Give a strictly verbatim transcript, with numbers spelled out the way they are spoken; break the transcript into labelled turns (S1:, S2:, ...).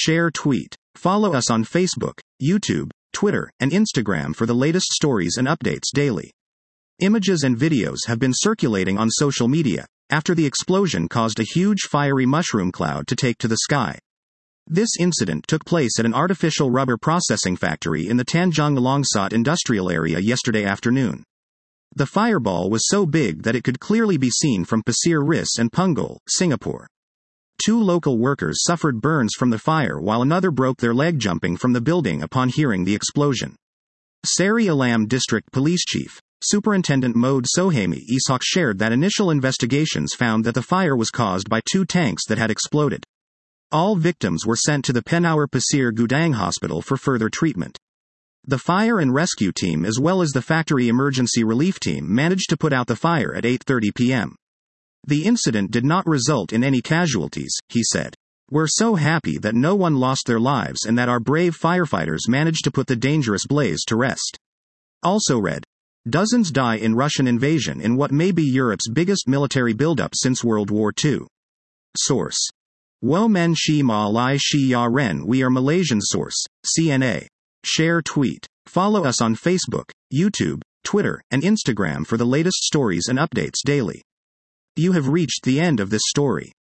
S1: Share tweet. Follow us on Facebook, YouTube, Twitter, and Instagram for the latest stories and updates daily. Images and videos have been circulating on social media after the explosion caused a huge fiery mushroom cloud to take to the sky. This incident took place at an artificial rubber processing factory in the Tanjung Longsot industrial area yesterday afternoon. The fireball was so big that it could clearly be seen from Pasir Ris and Punggol, Singapore. Two local workers suffered burns from the fire while another broke their leg jumping from the building upon hearing the explosion. Seri Alam District Police Chief, Superintendent Mode Sohami Ishak shared that initial investigations found that the fire was caused by two tanks that had exploded. All victims were sent to the Penawar Pasir Gudang Hospital for further treatment. The fire and rescue team as well as the factory emergency relief team managed to put out the fire at eight thirty p.m. The incident did not result in any casualties, he said. We're so happy that no one lost their lives and that our brave firefighters managed to put the dangerous blaze to rest. Also read. Dozens die in Russian invasion in what may be Europe's biggest military buildup since World War Two. Source. Wo men shi ma lai shi ya ren. We are Malaysian. Source, C N A. Share tweet. Follow us on Facebook, YouTube, Twitter, and Instagram for the latest stories and updates daily. You have reached the end of this story.